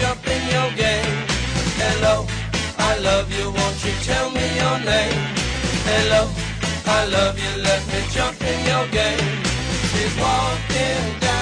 jump in your game. Hello, I love you, won't you tell me your name? Hello, I love you, let me jump in your game. She's walking down